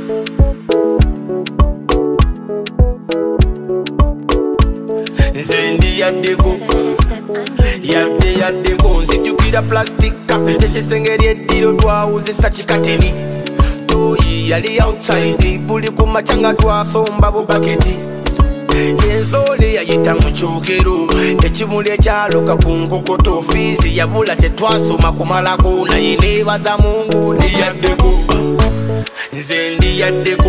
Zendi yaddeko yaddeko nzijukira plastic kapete kisengeri eddiro twawuzisa kikateni toyi yali outside buli kumacanga twasomba bubaketi ensole yayita mu kyokero ekimuli ekyaloka ku nkokoto fiizi yabula tetwasoma kumalako naye neebaza Mungu ndiyaddeko nze ndiyaddeko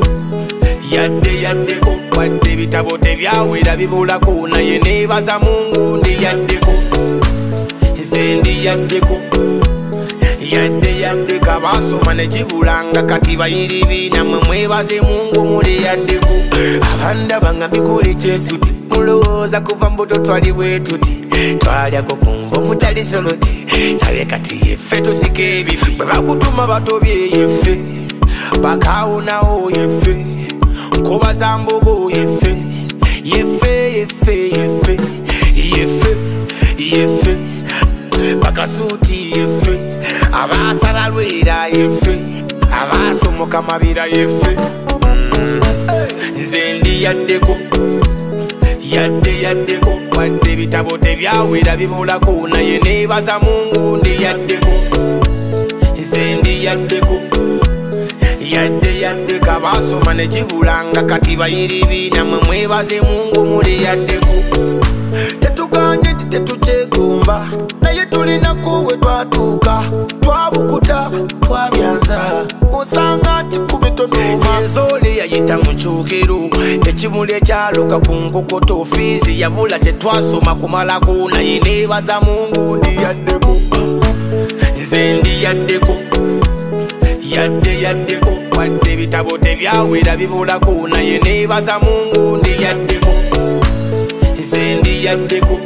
yaddeko wadde ebitabo tebyawera bibulako naye neebaza Mungu ndiyaddeko nze ndiyaddeko yaddeko abasoma ne gibulanga kati bayiribiina mwe mwebaze Mungu muliyaddeko abandaba nga mbikola ekyensuti mulowooza kuva mbuto twali bwe tuti twalyako kunva omutali soloti naye kati yeffe tusika ebifi bwe bakutuma batobye yeffe bakaawonawo yeffe nkoba za mbogo yeffe bakasuuti yeffe abasala lwera yeffe abasomoka mabira yeffe nze ndiyaddeko yaddeko wadde ebitabo tebyawera bibulako naye neebaza Mungu ndiyaddeko nze ndiyaddeko yaddeko abasoma ne gibulanga kati bayiribiina mwe mwebaze Mungu muliyaddeko tetuganye nti tetukyegomba naye tulinaku we twatuuka twabukuta twabyanza osanga nti kubitonooma ensole yayita mu kyokero ekimuli ekyaloka ku nkokoto fiizi yabula tetwasoma kumalako naye neebaza Mungu ndiyaddeko nze ndiyaddeko yaddeko wadde ebitabo tebyawera bibulako naye neebaza Mungu ndiyaddeko nze ndiyaddeko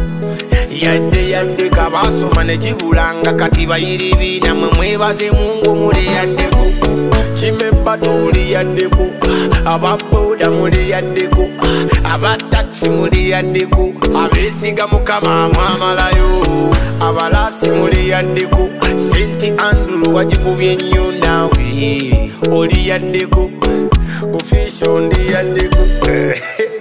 abasoma ne gibulanga kati bayiribiina mwe mwebaze Mungu muliyaddeko kimebba tuliyaddeko ababoda muliyaddeko abatakisi muliyaddeko abeesiga Mukama mwamalayo abalasi muliyaddeko Senti Andrew wagikubye nnyo naawe oliyaddeko official ndiyaddeko